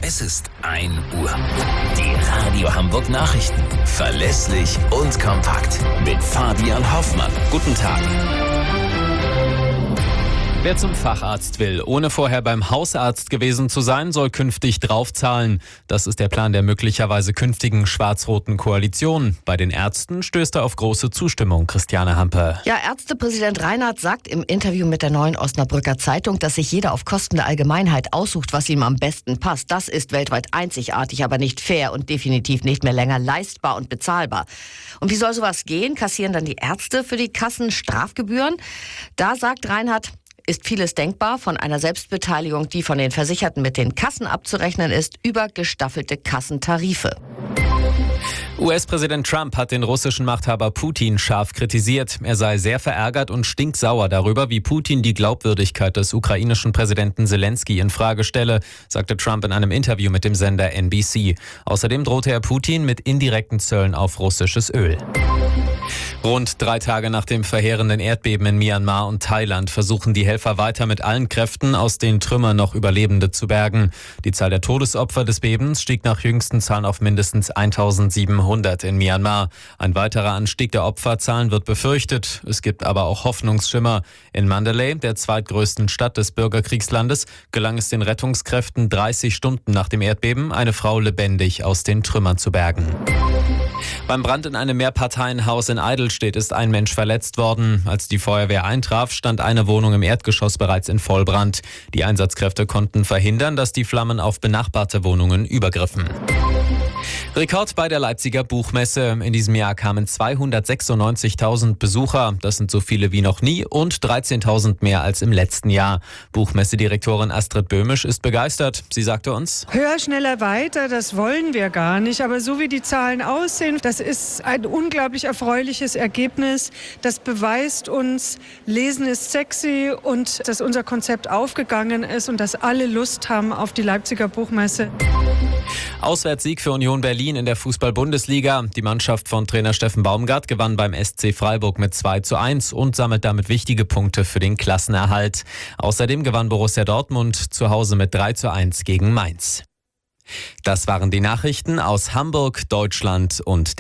Es ist 1 Uhr. Die Radio Hamburg Nachrichten. Verlässlich und kompakt. Mit Fabian Hoffmann. Guten Tag. Wer zum Facharzt will, ohne vorher beim Hausarzt gewesen zu sein, soll künftig draufzahlen. Das ist der Plan der möglicherweise künftigen schwarz-roten Koalition. Bei den Ärzten stößt er auf große Zustimmung. Christiane Hampe. Ja, Ärztepräsident Reinhardt sagt im Interview mit der Neuen Osnabrücker Zeitung, dass sich jeder auf Kosten der Allgemeinheit aussucht, was ihm am besten passt. Das ist weltweit einzigartig, aber nicht fair und definitiv nicht mehr länger leistbar und bezahlbar. Und wie soll sowas gehen? Kassieren dann die Ärzte für die Kassen Strafgebühren? Da sagt Reinhardt, ist vieles denkbar, von einer Selbstbeteiligung, die von den Versicherten mit den Kassen abzurechnen ist, über gestaffelte Kassentarife. US-Präsident Trump hat den russischen Machthaber Putin scharf kritisiert. Er sei sehr verärgert und stinksauer darüber, wie Putin die Glaubwürdigkeit des ukrainischen Präsidenten Zelensky in Frage stelle, sagte Trump in einem Interview mit dem Sender NBC. Außerdem drohte er Putin mit indirekten Zöllen auf russisches Öl. Rund 3 Tage nach dem verheerenden Erdbeben in Myanmar und Thailand versuchen die Helfer weiter mit allen Kräften aus den Trümmern noch Überlebende zu bergen. Die Zahl der Todesopfer des Bebens stieg nach jüngsten Zahlen auf mindestens 1700 in Myanmar. Ein weiterer Anstieg der Opferzahlen wird befürchtet. Es gibt aber auch Hoffnungsschimmer. In Mandalay, der zweitgrößten Stadt des Bürgerkriegslandes, gelang es den Rettungskräften 30 Stunden nach dem Erdbeben, eine Frau lebendig aus den Trümmern zu bergen. Beim Brand in einem Mehrparteienhaus in Eidelstedt ist ein Mensch verletzt worden. Als die Feuerwehr eintraf, stand eine Wohnung im Erdgeschoss bereits in Vollbrand. Die Einsatzkräfte konnten verhindern, dass die Flammen auf benachbarte Wohnungen übergriffen. Rekord bei der Leipziger Buchmesse. In diesem Jahr kamen 296.000 Besucher. Das sind so viele wie noch nie und 13.000 mehr als im letzten Jahr. Buchmessedirektorin Astrid Böhmisch ist begeistert. Sie sagte uns: Höher, schneller, weiter, das wollen wir gar nicht. Aber so wie die Zahlen aussehen, das ist ein unglaublich erfreuliches Ergebnis. Das beweist uns, Lesen ist sexy und dass unser Konzept aufgegangen ist und dass alle Lust haben auf die Leipziger Buchmesse. Auswärtssieg für Union Berlin in der Fußball-Bundesliga. Die Mannschaft von Trainer Steffen Baumgart gewann beim SC Freiburg mit 2:1 und sammelt damit wichtige Punkte für den Klassenerhalt. Außerdem gewann Borussia Dortmund zu Hause mit 3:1 gegen Mainz. Das waren die Nachrichten aus Hamburg, Deutschland und